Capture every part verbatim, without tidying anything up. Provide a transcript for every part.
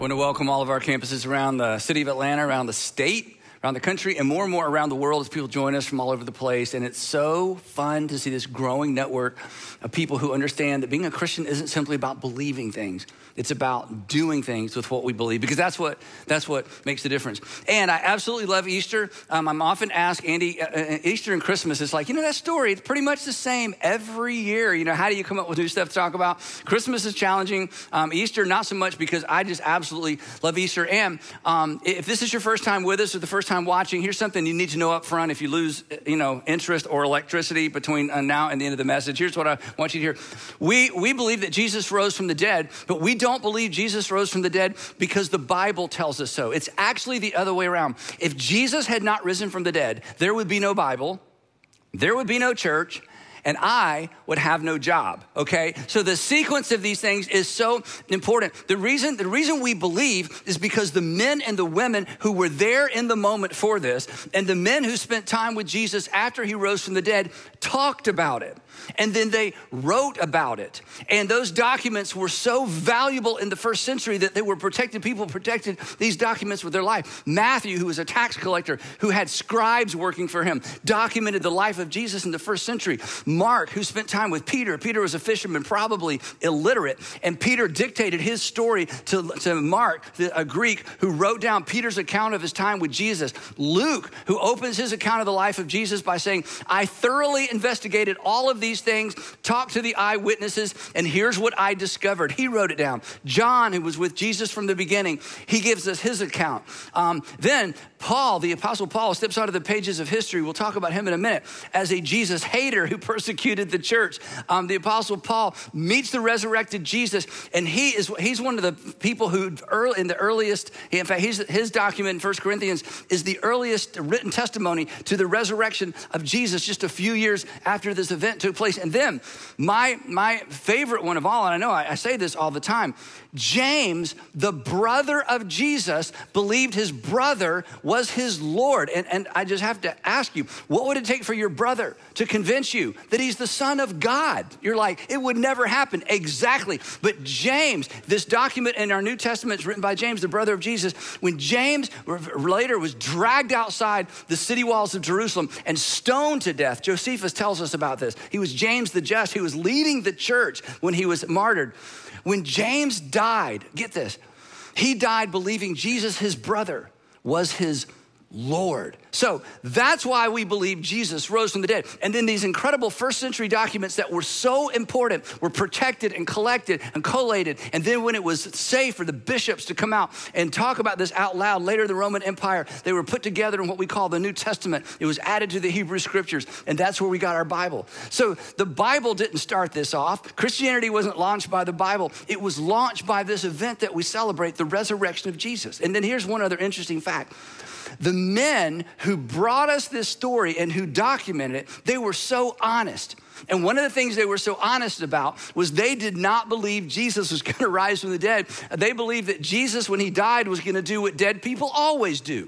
want to welcome all of our campuses around the city of Atlanta, around the state, around the country, and more and more around the world as people join us from all over the place. And it's so fun to see this growing network of people who understand that being a Christian isn't simply about believing things. It's about doing things with what we believe, because that's what that's what makes the difference. And I absolutely love Easter. Um, I'm often asked, Andy, uh, Easter and Christmas, it's like, you know, that story, it's pretty much the same every year. You know, how do you come up with new stuff to talk about? Christmas is challenging. Um, Easter, not so much, because I just absolutely love Easter. And um, if this is your first time with us or the first time watching, here's something you need to know up front if you lose, you know, interest or electricity between uh, now and the end of the message. Here's what I want you to hear. We, we believe that Jesus rose from the dead, but we don't believe Jesus rose from the dead because the Bible tells us so. It's actually the other way around. If Jesus had not risen from the dead, there would be no Bible, there would be no church, and I would have no job, okay? So the sequence of these things is so important. The reason, the reason we believe is because the men and the women who were there in the moment for this, and the men who spent time with Jesus after he rose from the dead, talked about it. And then they wrote about it. And those documents were so valuable in the first century that they were protected. People protected these documents with their life. Matthew, who was a tax collector, who had scribes working for him, documented the life of Jesus in the first century. Mark, who spent time with Peter. Peter was a fisherman, probably illiterate. And Peter dictated his story to, to Mark, a Greek, who wrote down Peter's account of his time with Jesus. Luke, who opens his account of the life of Jesus by saying, I thoroughly investigated all of these things, talked to the eyewitnesses, and here's what I discovered. He wrote it down. John, who was with Jesus from the beginning, he gives us his account. Um, then Paul, the Apostle Paul, steps out of the pages of history. We'll talk about him in a minute. As a Jesus hater who persecuted the church, um, the Apostle Paul meets the resurrected Jesus, and he is he's one of the people who early, in the earliest, in fact, he's, his document in First Corinthians is the earliest written testimony to the resurrection of Jesus just a few years after this event took place. And then my, my favorite one of all, and I know I, I say this all the time, James, the brother of Jesus, believed his brother was his Lord. And, and I just have to ask you, what would it take for your brother to convince you that he's the Son of God? You're like, it would never happen. Exactly. But James, this document in our New Testament is written by James, the brother of Jesus. When James later was dragged outside the city walls of Jerusalem and stoned to death, Josephus tells us about this. He was James the Just. He was leading the church when he was martyred. When James died, get this, he died believing Jesus, his brother, was his Lord. So that's why we believe Jesus rose from the dead. And then these incredible first century documents that were so important were protected and collected and collated. And then when it was safe for the bishops to come out and talk about this out loud, later in the Roman Empire, they were put together in what we call the New Testament. It was added to the Hebrew scriptures, and that's where we got our Bible. So the Bible didn't start this off. Christianity wasn't launched by the Bible. It was launched by this event that we celebrate, the resurrection of Jesus. And then here's one other interesting fact. The men who brought us this story and who documented it, they were so honest. And one of the things they were so honest about was they did not believe Jesus was going to rise from the dead. They believed that Jesus, when he died, was going to do what dead people always do: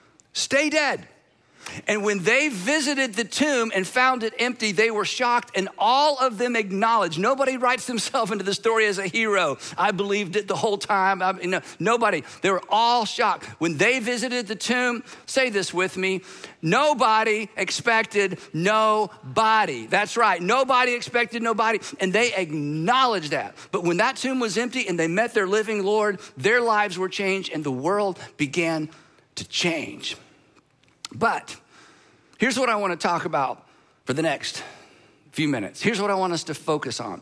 stay dead. And when they visited the tomb and found it empty, they were shocked, and all of them acknowledged. Nobody writes themselves into the story as a hero. I believed it the whole time. I, you know, nobody. They were all shocked. When they visited the tomb, say this with me, nobody expected nobody. That's right. Nobody expected nobody, and they acknowledged that. But when that tomb was empty and they met their living Lord, their lives were changed, and the world began to change. But here's what I want to talk about for the next few minutes. Here's what I want us to focus on.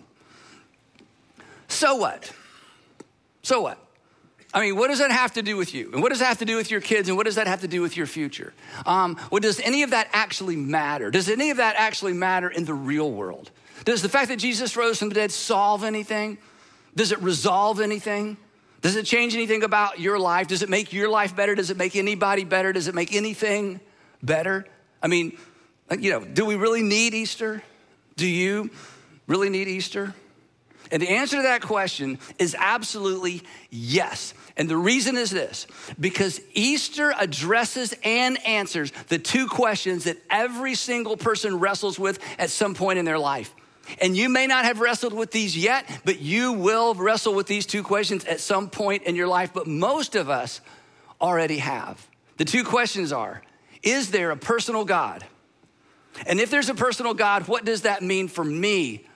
So what? So what? I mean, what does that have to do with you? And what does that have to do with your kids? And what does that have to do with your future? Um, well, does any of that actually matter? Does any of that actually matter in the real world? Does the fact that Jesus rose from the dead solve anything? Does it resolve anything? Does it change anything about your life? Does it make your life better? Does it make anybody better? Does it make anything better? I mean, you know, do we really need Easter? Do you really need Easter? And the answer to that question is absolutely yes. And the reason is this: because Easter addresses and answers the two questions that every single person wrestles with at some point in their life. And you may not have wrestled with these yet, but you will wrestle with these two questions at some point in your life. But most of us already have. The two questions are, is there a personal God? And if there's a personal God, what does that mean for me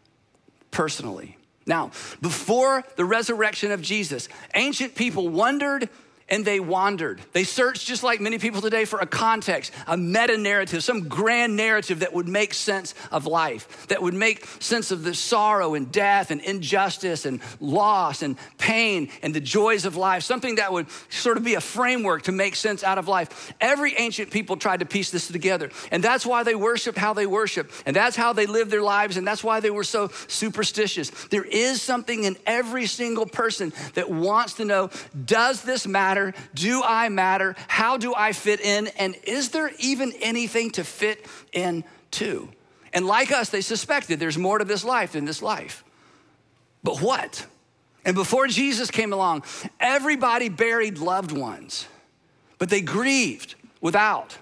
personally? Now, before the resurrection of Jesus, ancient people wondered and they wandered. They searched, just like many people today, for a context, a meta-narrative, some grand narrative that would make sense of life, that would make sense of the sorrow and death and injustice and loss and pain and the joys of life, something that would sort of be a framework to make sense out of life. Every ancient people tried to piece this together, and that's why they worshiped how they worship, and that's how they lived their lives, and that's why they were so superstitious. There is something in every single person that wants to know, does this matter? Do I matter? How do I fit in? And is there even anything to fit into? And like us, they suspected there's more to this life than this life. But what? And before Jesus came along, everybody buried loved ones, but they grieved without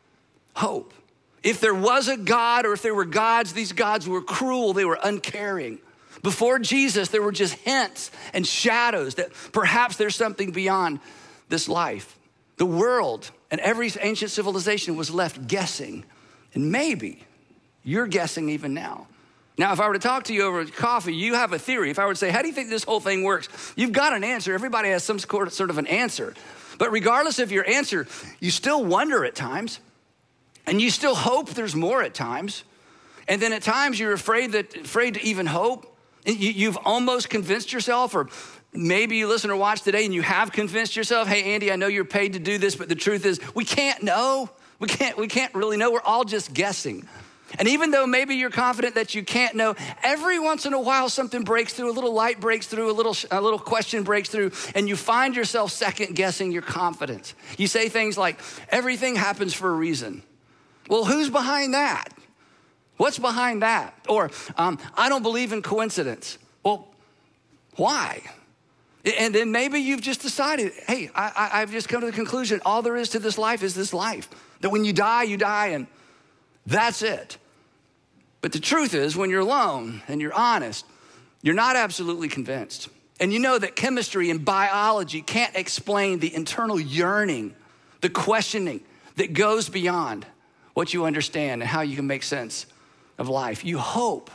hope. If there was a God, or if there were gods, these gods were cruel, they were uncaring. Before Jesus, there were just hints and shadows that perhaps there's something beyond this life. The world and every ancient civilization was left guessing, and maybe you're guessing even now. Now, if I were to talk to you over coffee, you have a theory. If I were to say, how do you think this whole thing works? You've got an answer. Everybody has some sort of an answer. But regardless of your answer, you still wonder at times, and you still hope there's more at times. And then at times you're afraid that afraid to even hope. You've almost convinced yourself, or maybe you listen or watch today and you have convinced yourself, hey, Andy, I know you're paid to do this, but the truth is we can't know. We can't, we can't really know. We're all just guessing. And even though maybe you're confident that you can't know, every once in a while something breaks through, a little light breaks through, a little, a little question breaks through, and you find yourself second guessing your confidence. You say things like, everything happens for a reason. Well, who's behind that? What's behind that? Or, um, I don't believe in coincidence. Well, why? And then maybe you've just decided, hey, I, I, I've just come to the conclusion, all there is to this life is this life. That when you die, you die, and that's it. But the truth is, when you're alone and you're honest, you're not absolutely convinced. And you know that chemistry and biology can't explain the internal yearning, the questioning that goes beyond what you understand and how you can make sense of life. You hope,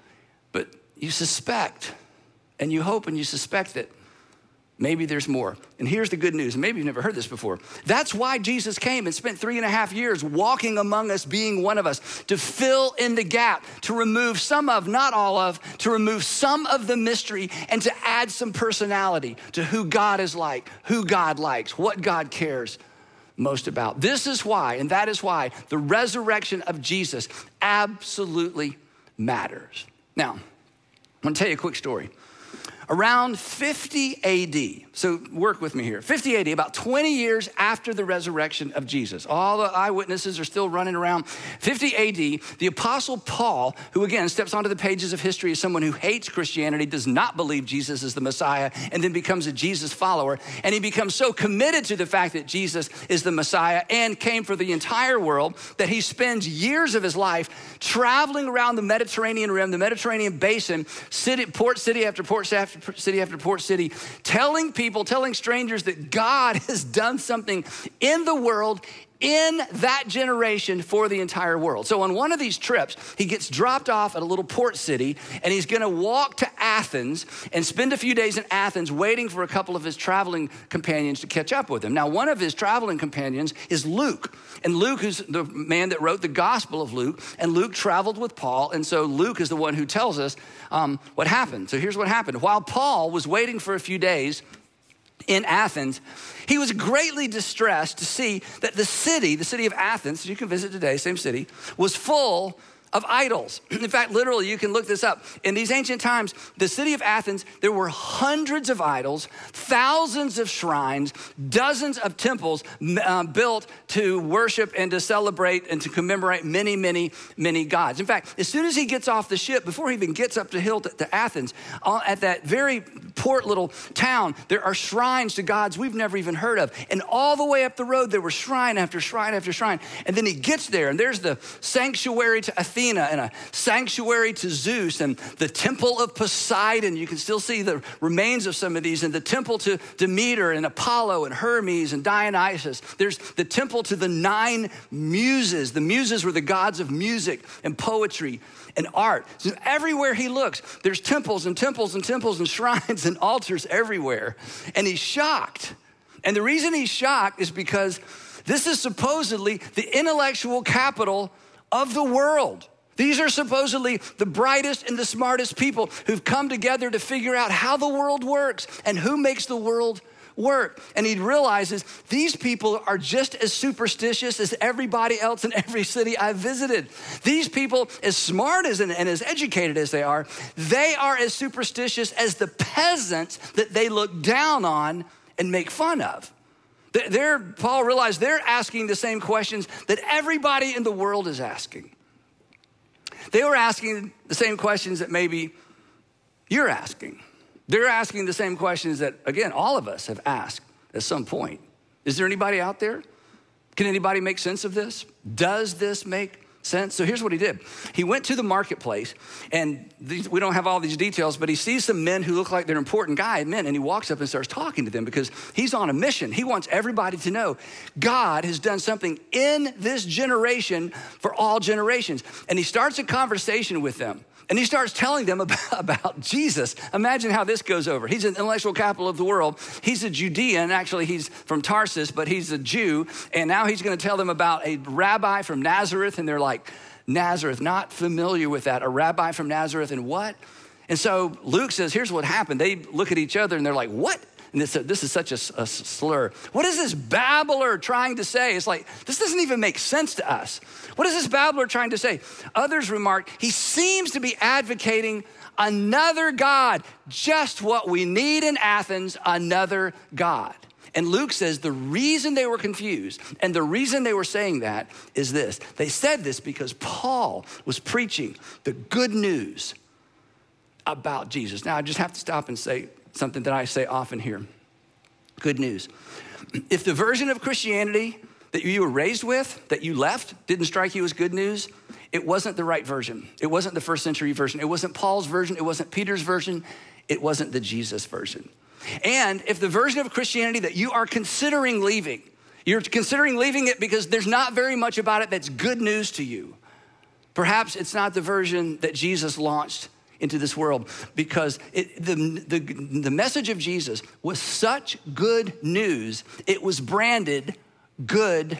but you suspect, and you hope and you suspect that maybe there's more. And here's the good news, and maybe you've never heard this before. That's why Jesus came and spent three and a half years walking among us, being one of us, to fill in the gap, to remove some of, not all of, to remove some of the mystery and to add some personality to who God is like, who God likes, what God cares most about. This is why, and that is why, the resurrection of Jesus absolutely matters. Now, I'm gonna tell you a quick story. Around fifty A D, so work with me here, fifty A D, about twenty years after the resurrection of Jesus. All the eyewitnesses are still running around. fifty A D, the Apostle Paul, who again steps onto the pages of history as someone who hates Christianity, does not believe Jesus is the Messiah, and then becomes a Jesus follower. And he becomes so committed to the fact that Jesus is the Messiah and came for the entire world that he spends years of his life traveling around the Mediterranean rim, the Mediterranean basin, city, port city after port after city after port city, telling people, telling strangers that God has done something in the world, in that generation, for the entire world. So on one of these trips, he gets dropped off at a little port city, and he's gonna walk to Athens and spend a few days in Athens waiting for a couple of his traveling companions to catch up with him. Now, one of his traveling companions is Luke. And Luke is the man that wrote the Gospel of Luke, and Luke traveled with Paul, and so Luke is the one who tells us um, what happened. So here's what happened. While Paul was waiting for a few days in Athens, he was greatly distressed to see that the city, the city of Athens, you can visit today, same city, was full of idols. In fact, literally, you can look this up. In these ancient times, the city of Athens, there were hundreds of idols, thousands of shrines, dozens of temples uh, built to worship and to celebrate and to commemorate many, many, many gods. In fact, as soon as he gets off the ship, before he even gets up the hill to, to Athens, uh, at that very port little town, there are shrines to gods we've never even heard of. And all the way up the road, there were shrine after shrine after shrine. And then he gets there, and there's the sanctuary to Athena, Athena and a sanctuary to Zeus and the temple of Poseidon. You can still see the remains of some of these, and the temple to Demeter and Apollo and Hermes and Dionysus. There's the temple to the nine muses. The muses were the gods of music and poetry and art. So everywhere he looks, there's temples and temples and temples and shrines and altars everywhere. And he's shocked. And the reason he's shocked is because this is supposedly the intellectual capital of the world. These are supposedly the brightest and the smartest people who've come together to figure out how the world works and who makes the world work. And he realizes these people are just as superstitious as everybody else in every city I've visited. These people, as smart as and, and as educated as they are, they are as superstitious as the peasants that they look down on and make fun of. They're, Paul realized they're asking the same questions that everybody in the world is asking. They were asking the same questions that maybe you're asking. They're asking the same questions that, again, all of us have asked at some point. Is there anybody out there? Can anybody make sense of this? Does this make sense? So here's what he did. He went to the marketplace, and these, we don't have all these details, but he sees some men who look like they're important guy men, and he walks up and starts talking to them because he's on a mission. He wants everybody to know God has done something in this generation for all generations. And he starts a conversation with them. And he starts telling them about, about Jesus. Imagine how this goes over. He's an intellectual capital of the world. He's a Judean. Actually, he's from Tarsus, but he's a Jew. And now he's going to tell them about a rabbi from Nazareth. And they're like, Nazareth, not familiar with that. A rabbi from Nazareth and what? And so Luke says, here's what happened. They look at each other and they're like, what? And this, this is such a, a slur. What is this babbler trying to say? It's like, this doesn't even make sense to us. What is this babbler trying to say? Others remarked, he seems to be advocating another God, just what we need in Athens, another God. And Luke says the reason they were confused and the reason they were saying that is this. They said this because Paul was preaching the good news about Jesus. Now, I just have to stop and say something that I say often here. Good news. If the version of Christianity that you were raised with, that you left, didn't strike you as good news, it wasn't the right version. It wasn't the first century version. It wasn't Paul's version. It wasn't Peter's version. It wasn't the Jesus version. And if the version of Christianity that you are considering leaving, you're considering leaving it because there's not very much about it that's good news to you, perhaps it's not the version that Jesus launched into this world, because it, the, the, the message of Jesus was such good news, it was branded good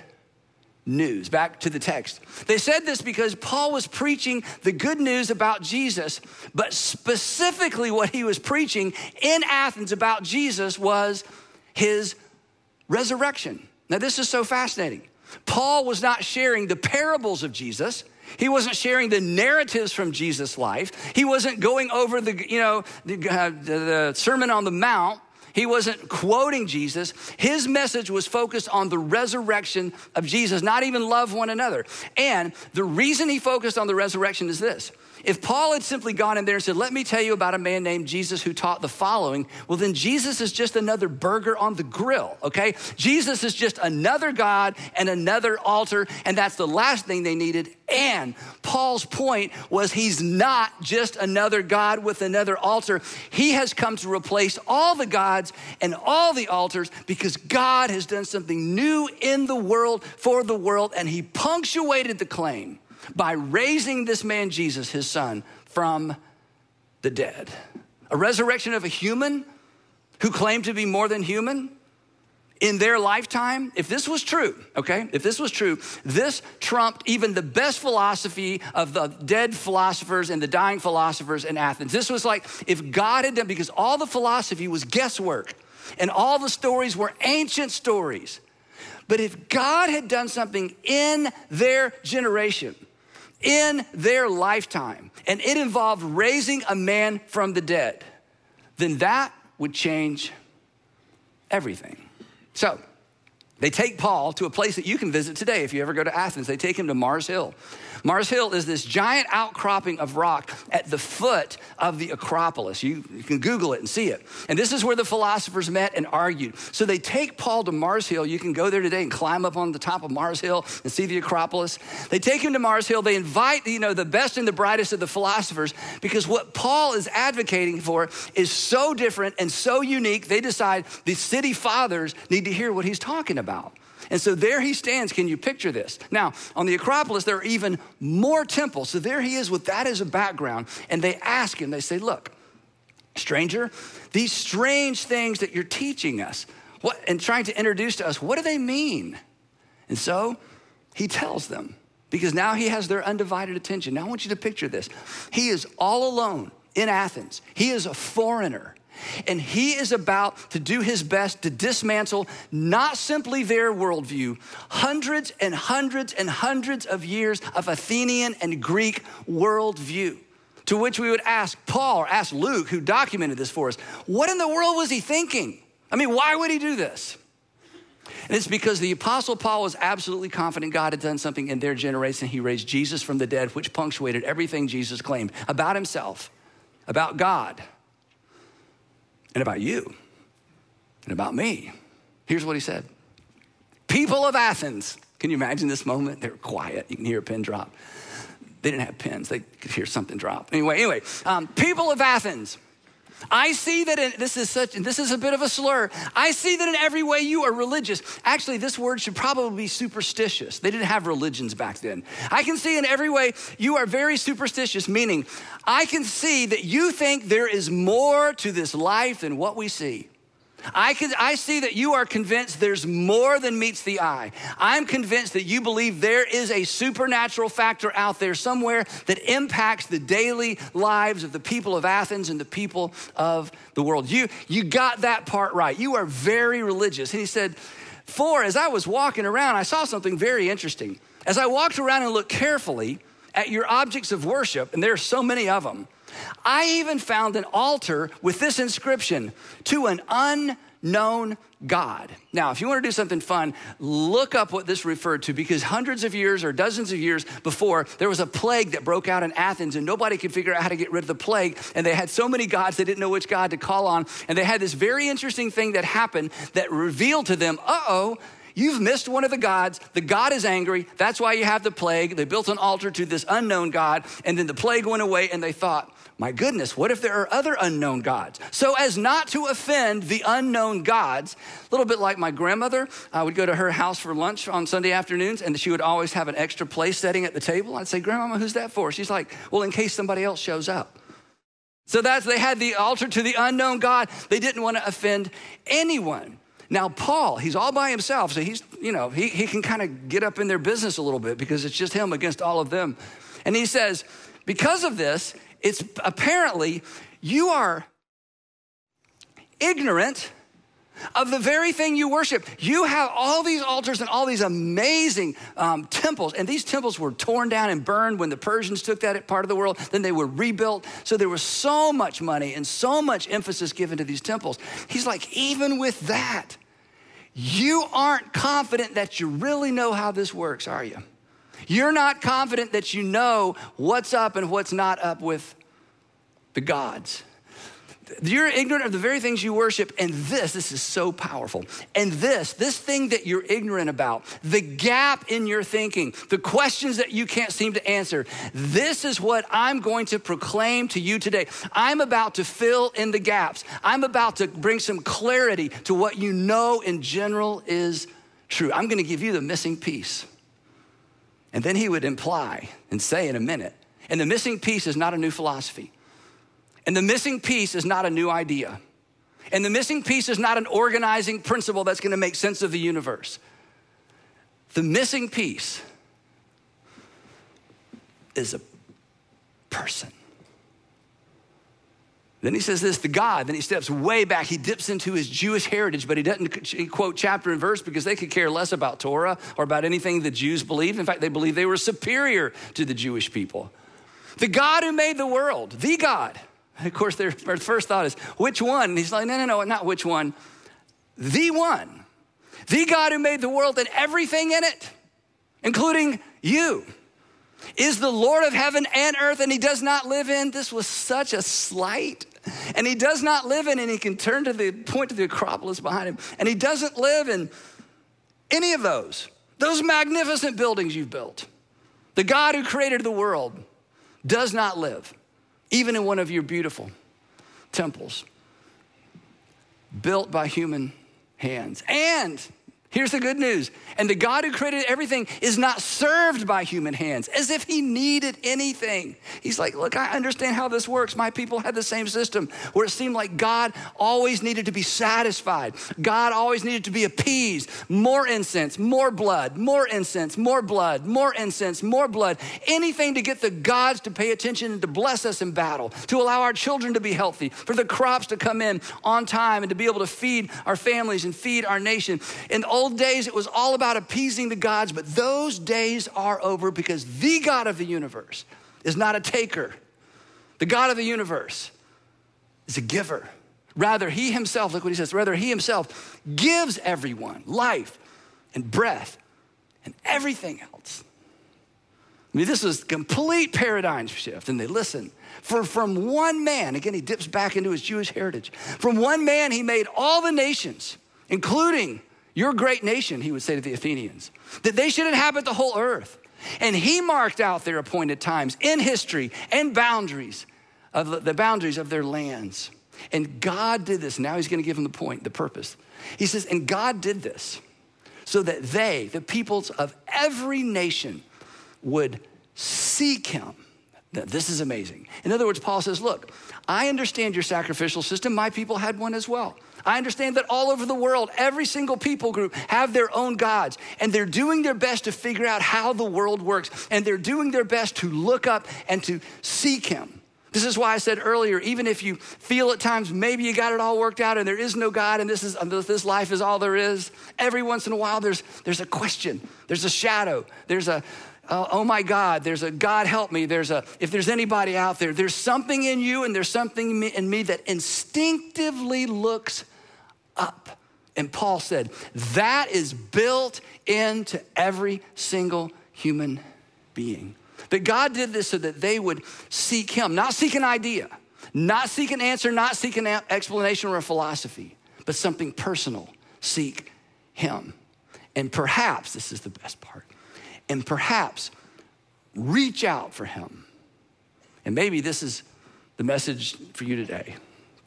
news. Back to the text. They said this because Paul was preaching the good news about Jesus, but specifically what he was preaching in Athens about Jesus was his resurrection. Now, this is so fascinating. Paul was not sharing the parables of Jesus. He wasn't sharing the narratives from Jesus' life. He wasn't going over the, you know, the, uh, the Sermon on the Mount. He wasn't quoting Jesus. His message was focused on the resurrection of Jesus, not even love one another. And the reason he focused on the resurrection is this. If Paul had simply gone in there and said, let me tell you about a man named Jesus who taught the following, well, then Jesus is just another burger on the grill, okay? Jesus is just another God and another altar, and that's the last thing they needed. And Paul's point was he's not just another God with another altar. He has come to replace all the gods and all the altars because God has done something new in the world for the world, and he punctuated the claim by raising this man, Jesus, his son, from the dead. A resurrection of a human who claimed to be more than human in their lifetime. If this was true, okay, if this was true, this trumped even the best philosophy of the dead philosophers and the dying philosophers in Athens. This was like if God had done, because all the philosophy was guesswork and all the stories were ancient stories. But if God had done something in their generation, in their lifetime, and it involved raising a man from the dead, then that would change everything. So They take Paul to a place that you can visit today if you ever go to Athens. They take him to Mars Hill. Mars Hill is this giant outcropping of rock at the foot of the Acropolis. You, you can Google it and see it. And this is where the philosophers met and argued. So they take Paul to Mars Hill. You can go there today and climb up on the top of Mars Hill and see the Acropolis. They take him to Mars Hill. They invite, you know, the best and the brightest of the philosophers, because what Paul is advocating for is so different and so unique. They decide the city fathers need to hear what he's talking about. About. And so there he stands. Can you picture this? Now, on the Acropolis, there are even more temples. So there he is with that as a background. And they ask him, they say, look, stranger, these strange things that you're teaching us what, and trying to introduce to us, what do they mean? And so he tells them, because now he has their undivided attention. Now I want you to picture this. He is all alone in Athens. He is a foreigner. And he is about to do his best to dismantle not simply their worldview, hundreds and hundreds and hundreds of years of Athenian and Greek worldview, to which we would ask Paul or ask Luke, who documented this for us, what in the world was he thinking? I mean, why would he do this? And it's because the Apostle Paul was absolutely confident God had done something in their generation. He raised Jesus from the dead, which punctuated everything Jesus claimed about himself, about God, and about you, and about me. Here's what he said. People of Athens. Can you imagine this moment? They were quiet. You can hear a pin drop. They didn't have pins. They could hear something drop. Anyway, anyway, um, people of Athens. I see that in, this is such, this is a bit of a slur. I see that in every way you are religious. Actually, this word should probably be superstitious. They didn't have religions back then. I can see in every way you are very superstitious, meaning I can see that you think there is more to this life than what we see. I can, I see that you are convinced there's more than meets the eye. I'm convinced that you believe there is a supernatural factor out there somewhere that impacts the daily lives of the people of Athens and the people of the world. You, you got that part right. You are very religious. And he said, for as I was walking around, I saw something very interesting. As I walked around and looked carefully at your objects of worship, and there are so many of them, I even found an altar with this inscription, to an unknown God. Now, if you want to do something fun, look up what this referred to, because hundreds of years or dozens of years before, there was a plague that broke out in Athens and nobody could figure out how to get rid of the plague. And they had so many gods, they didn't know which God to call on. And they had this very interesting thing that happened that revealed to them, uh-oh, you've missed one of the gods. The God is angry. That's why you have the plague. They built an altar to this unknown God, and then the plague went away, and they thought, my goodness, what if there are other unknown gods? So as not to offend the unknown gods, a little bit like my grandmother, I would go to her house for lunch on Sunday afternoons, and she would always have an extra place setting at the table. I'd say, Grandmama, who's that for? She's like, well, in case somebody else shows up. So that's, they had the altar to the unknown God. They didn't want to offend anyone. Now, Paul, he's all by himself, so he's, you know, he, he can kind of get up in their business a little bit because it's just him against all of them. And he says, because of this, it's apparently you are ignorant of the very thing you worship. You have all these altars and all these amazing um, temples, and these temples were torn down and burned when the Persians took that part of the world. Then they were rebuilt. So there was so much money and so much emphasis given to these temples. He's like, even with that, you aren't confident that you really know how this works, are you? You're not confident that you know what's up and what's not up with the gods. You're ignorant of the very things you worship, and this, this is so powerful. And this, this thing that you're ignorant about, the gap in your thinking, the questions that you can't seem to answer, this is what I'm going to proclaim to you today. I'm about to fill in the gaps. I'm about to bring some clarity to what you know in general is true. I'm going to give you the missing piece. And then he would imply and say in a minute, and the missing piece is not a new philosophy. And the missing piece is not a new idea. And the missing piece is not an organizing principle that's going to make sense of the universe. The missing piece is a person. Then he says this, the God, then he steps way back. He dips into his Jewish heritage, but he doesn't quote chapter and verse because they could care less about Torah or about anything the Jews believed. In fact, they believed they were superior to the Jewish people. The God who made the world, the God. Of course, their first thought is, which one? And he's like, no, no, no, not which one. The one. The God who made the world and everything in it, including you, is the Lord of heaven and earth, and he does not live in, this was such a slight, and he does not live in, and he can turn to the, point to the Acropolis behind him, and he doesn't live in any of those, those magnificent buildings you've built. The God who created the world does not live, even in one of your beautiful temples, built by human hands. And here's the good news. And the God who created everything is not served by human hands as if he needed anything. He's like, look, I understand how this works. My people had the same system where it seemed like God always needed to be satisfied. God always needed to be appeased. More incense, more blood, more incense, more blood, more incense, more blood. Anything to get the gods to pay attention and to bless us in battle, to allow our children to be healthy, for the crops to come in on time and to be able to feed our families and feed our nation. In the old days, it was all about appeasing the gods, but those days are over because the God of the universe is not a taker. The God of the universe is a giver. Rather, he himself, look what he says, rather he himself gives everyone life and breath and everything else. I mean, this was a complete paradigm shift, and they listen. For from one man, again, he dips back into his Jewish heritage. From one man, he made all the nations, including your great nation, he would say to the Athenians, that they should inhabit the whole earth. And he marked out their appointed times in history and boundaries of the boundaries of their lands. And God did this. Now he's going to give them the point, the purpose. He says, and God did this so that they, the peoples of every nation, would seek him. Now, this is amazing. In other words, Paul says, look, I understand your sacrificial system. My people had one as well. I understand that all over the world, every single people group have their own gods, and they're doing their best to figure out how the world works, and they're doing their best to look up and to seek him. This is why I said earlier, even if you feel at times maybe you got it all worked out and there is no God and this is this life is all there is, every once in a while there's there's a question, there's a shadow, there's a Uh, oh my God, there's a God help me. There's a, if there's anybody out there, there's something in you and there's something in me that instinctively looks up. And Paul said, that is built into every single human being. That God did this so that they would seek him, not seek an idea, not seek an answer, not seek an explanation or a philosophy, but something personal, seek him. And perhaps, this is the best part, and perhaps reach out for him. And maybe this is the message for you today.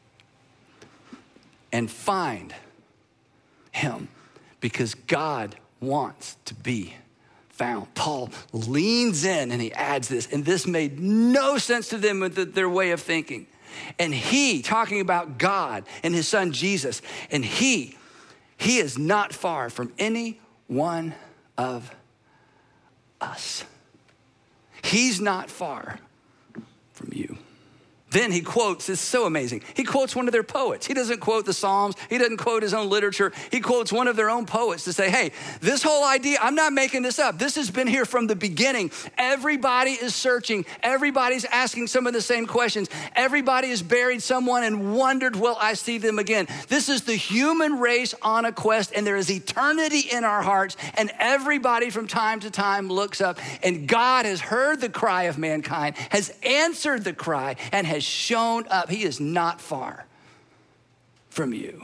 And find him because God wants to be found. Paul leans in and he adds this, and this made no sense to them with their way of thinking. And he, talking about God and his son Jesus, and he, he is not far from any one of us. He's not far from you. Then he quotes, it's so amazing. He quotes one of their poets. He doesn't quote the Psalms. He doesn't quote his own literature. He quotes one of their own poets to say, hey, this whole idea, I'm not making this up. This has been here from the beginning. Everybody is searching. Everybody's asking some of the same questions. Everybody has buried someone and wondered, will I see them again? This is the human race on a quest, and there is eternity in our hearts, and everybody from time to time looks up, and God has heard the cry of mankind, has answered the cry, and has shown up. He is not far from you.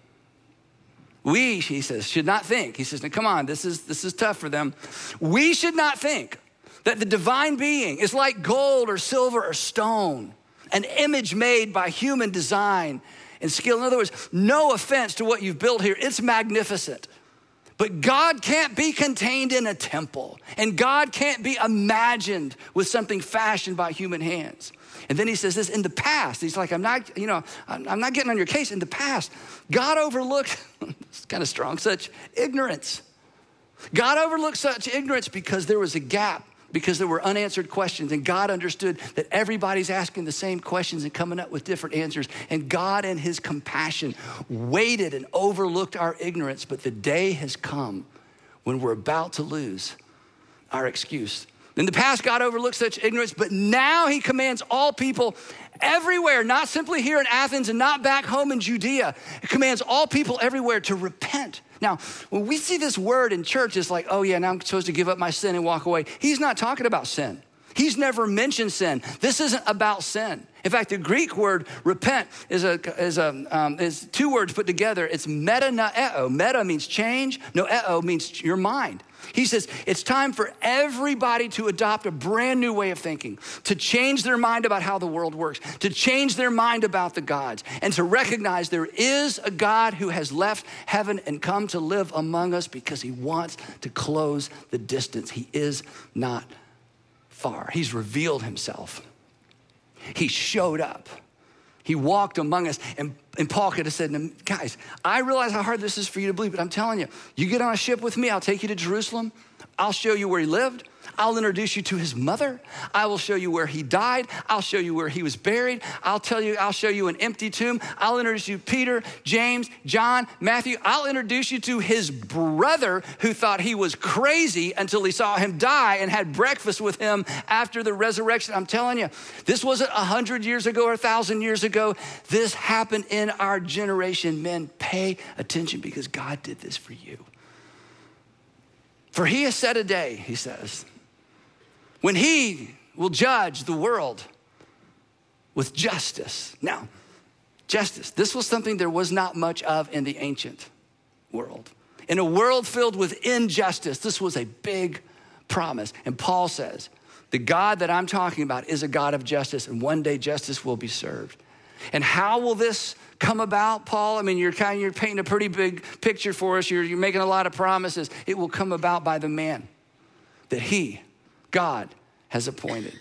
We, he says, should not think. He says, now come on, this is, this is tough for them. We should not think that the divine being is like gold or silver or stone, an image made by human design and skill. In other words, no offense to what you've built here. It's magnificent. But God can't be contained in a temple, and God can't be imagined with something fashioned by human hands. And then he says this, in the past, he's like, I'm not, you know, I'm, I'm not getting on your case. In the past, God overlooked, it's kind of strong, such ignorance. God overlooked such ignorance because there was a gap, because there were unanswered questions, and God understood that everybody's asking the same questions and coming up with different answers. And God in his compassion waited and overlooked our ignorance, but the day has come when we're about to lose our excuse. In the past, God overlooked such ignorance, but now he commands all people everywhere, not simply here in Athens and not back home in Judea. It commands all people everywhere to repent. Now, when we see this word in church, it's like, oh yeah, now I'm supposed to give up my sin and walk away. He's not talking about sin. He's never mentioned sin. This isn't about sin. In fact, the Greek word repent is a is a um, is two words put together. It's metanoeo. Meta means change. Noeo means your mind. He says it's time for everybody to adopt a brand new way of thinking, to change their mind about how the world works, to change their mind about the gods, and to recognize there is a God who has left heaven and come to live among us because he wants to close the distance. He is not far. He's revealed himself. He showed up. He walked among us. And, and Paul could have said, guys, I realize how hard this is for you to believe, but I'm telling you, you get on a ship with me, I'll take you to Jerusalem. I'll show you where he lived. I'll introduce you to his mother. I will show you where he died. I'll show you where he was buried. I'll tell you, I'll show you an empty tomb. I'll introduce you to Peter, James, John, Matthew. I'll introduce you to his brother who thought he was crazy until he saw him die and had breakfast with him after the resurrection. I'm telling you, this wasn't a hundred years ago or a thousand years ago. This happened in our generation. Men, pay attention because God did this for you. For he has set a day, he says, when he will judge the world with justice. Now, justice, this was something there was not much of in the ancient world. In a world filled with injustice, this was a big promise. And Paul says, the God that I'm talking about is a God of justice, and one day justice will be served. And how will this come about, Paul? I mean, you're kind of, you're painting a pretty big picture for us. You're, you're making a lot of promises. It will come about by the man that he, God, has appointed.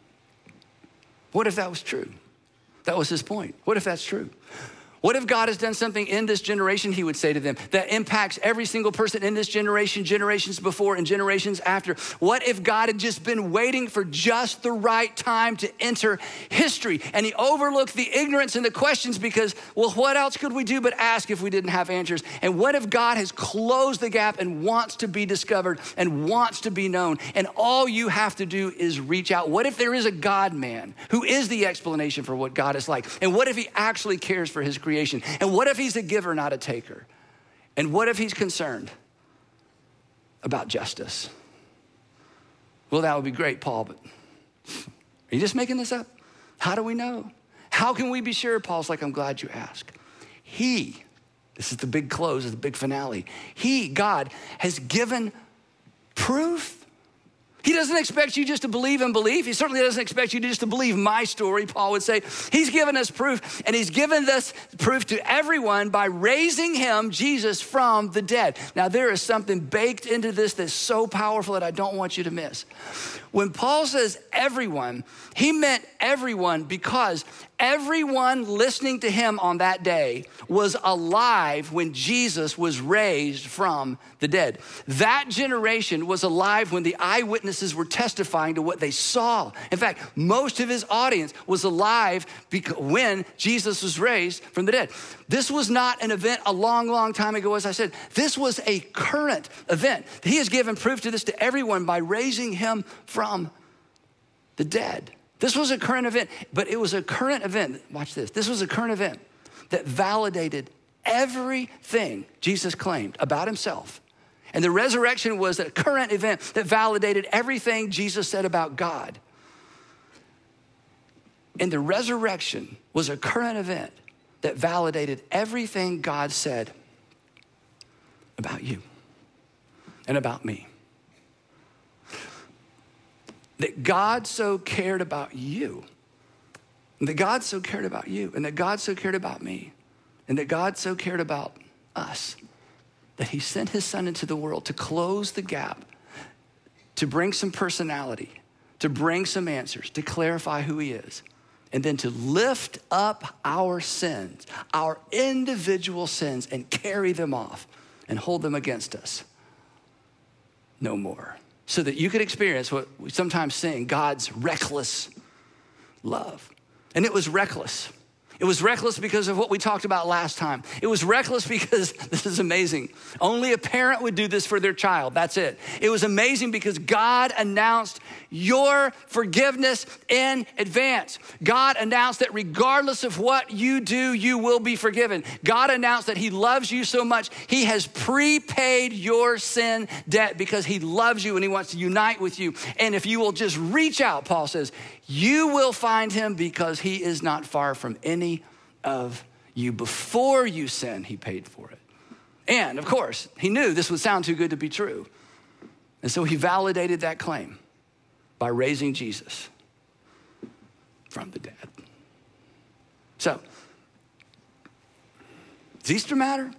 What if that was true? That was his point. What if that's true? What if God has done something in this generation, he would say to them, that impacts every single person in this generation, generations before and generations after? What if God had just been waiting for just the right time to enter history and he overlooked the ignorance and the questions because, well, what else could we do but ask if we didn't have answers? And what if God has closed the gap and wants to be discovered and wants to be known and all you have to do is reach out? What if there is a God man who is the explanation for what God is like? And what if he actually cares for his creation? Creation. And what if he's a giver, not a taker? And what if he's concerned about justice? Well, that would be great, Paul, but are you just making this up? How do we know? How can we be sure? Paul's like, I'm glad you asked. He, this is the big close, is the big finale. He, God, has given proof. He doesn't expect you just to believe in belief. He certainly doesn't expect you just to believe my story, Paul would say. He's given us proof, and he's given this proof to everyone by raising him, Jesus, from the dead. Now, there is something baked into this that's so powerful that I don't want you to miss. When Paul says everyone, he meant everyone because everyone listening to him on that day was alive when Jesus was raised from the dead. That generation was alive when the eyewitnesses were testifying to what they saw. In fact, most of his audience was alive when Jesus was raised from the dead. This was not an event a long, long time ago, as I said. This was a current event. He has given proof to this to everyone by raising him from the dead. This was a current event, but it was a current event. Watch this. This was a current event that validated everything Jesus claimed about himself. And the resurrection was a current event that validated everything Jesus said about God. And the resurrection was a current event that validated everything God said about you and about me. That God so cared about you, and that God so cared about you, and that God so cared about me, and that God so cared about us, that he sent his son into the world to close the gap, to bring some personality, to bring some answers, to clarify who he is, and then to lift up our sins, our individual sins, and carry them off and hold them against us no more. So that you could experience what we sometimes sing, God's reckless love. And it was reckless. It was reckless because of what we talked about last time. It was reckless because, this is amazing, only a parent would do this for their child. That's it. It was amazing because God announced your forgiveness in advance. God announced that regardless of what you do, you will be forgiven. God announced that he loves you so much, he has prepaid your sin debt because he loves you and he wants to unite with you. And if you will just reach out, Paul says, you will find him because he is not far from any of you. Before you sin, he paid for it. And of course, he knew this would sound too good to be true. And so he validated that claim by raising Jesus from the dead. So, does Easter matter?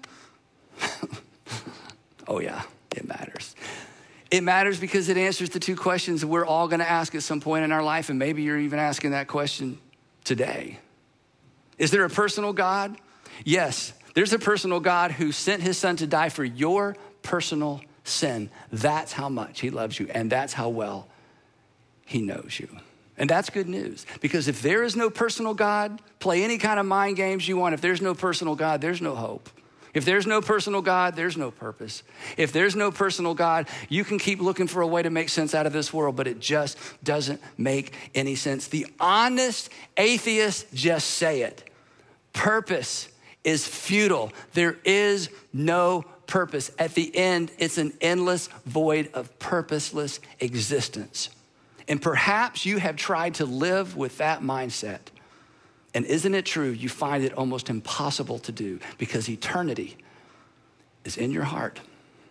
Oh yeah, it matters. It matters because it answers the two questions that we're all gonna ask at some point in our life, and maybe you're even asking that question today. Is there a personal God? Yes, there's a personal God who sent his son to die for your personal sin. That's how much he loves you, and that's how well he knows you. And that's good news, because if there is no personal God, play any kind of mind games you want. If there's no personal God, there's no hope. If there's no personal God, there's no purpose. If there's no personal God, you can keep looking for a way to make sense out of this world, but it just doesn't make any sense. The honest atheists just say it. Purpose is futile. There is no purpose. At the end, it's an endless void of purposeless existence. And perhaps you have tried to live with that mindset. And isn't it true, you find it almost impossible to do because eternity is in your heart.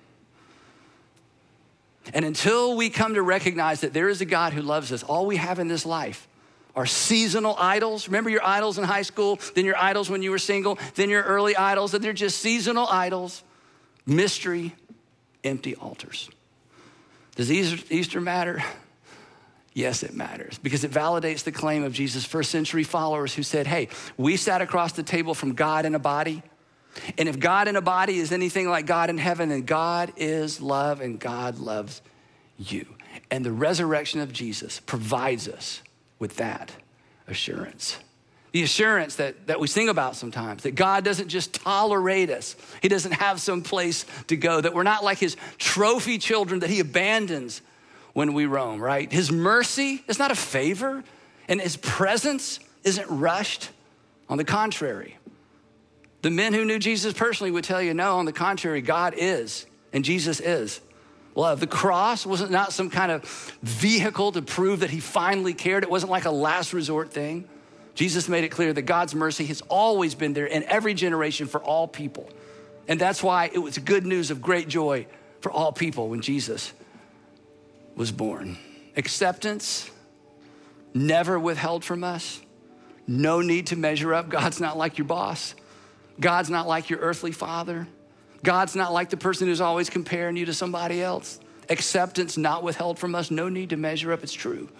And until we come to recognize that there is a God who loves us, all we have in this life are seasonal idols. Remember your idols in high school, then your idols when you were single, then your early idols, and they're just seasonal idols, mystery, empty altars. Does Easter matter? Yes, it matters, because it validates the claim of Jesus' first century followers who said, hey, we sat across the table from God in a body. And if God in a body is anything like God in heaven, then God is love and God loves you. And the resurrection of Jesus provides us with that assurance. The assurance that, that we sing about sometimes, that God doesn't just tolerate us. He doesn't have some place to go, that we're not like his trophy children that he abandons when we roam, right? His mercy is not a favor, and his presence isn't rushed. On the contrary, the men who knew Jesus personally would tell you, no, on the contrary, God is, and Jesus is love. The cross wasn't not some kind of vehicle to prove that he finally cared. It wasn't like a last resort thing. Jesus made it clear that God's mercy has always been there in every generation for all people. And that's why it was good news of great joy for all people when Jesus was born. Acceptance, never withheld from us. No need to measure up. God's not like your boss. God's not like your earthly father. God's not like the person who's always comparing you to somebody else. Acceptance not withheld from us. No need to measure up. It's true.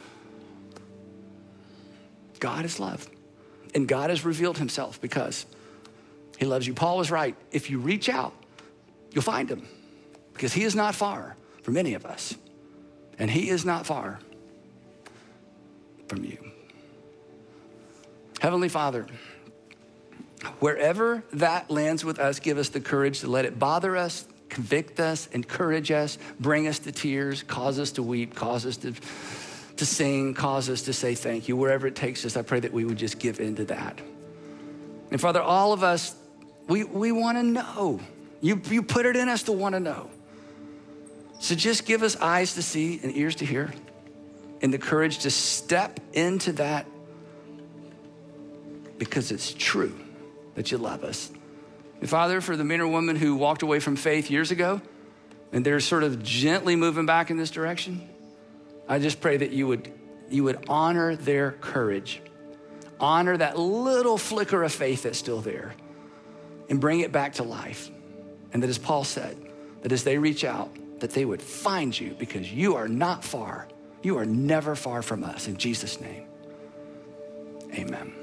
God is love. And God has revealed himself because he loves you. Paul was right. If you reach out, you'll find him, because he is not far from any of us. And he is not far from you. Heavenly Father, wherever that lands with us, give us the courage to let it bother us, convict us, encourage us, bring us to tears, cause us to weep, cause us to, to sing, cause us to say thank you. Wherever it takes us, I pray that we would just give into that. And Father, all of us, we, we want to know. You, you put it in us to want to know. So just give us eyes to see and ears to hear, and the courage to step into that, because it's true that you love us. And Father, for the men or women who walked away from faith years ago, and they're sort of gently moving back in this direction, I just pray that you would, you would honor their courage, honor that little flicker of faith that's still there, and bring it back to life. And that, as Paul said, that as they reach out, that they would find you, because you are not far. You are never far from us. In Jesus' name, amen.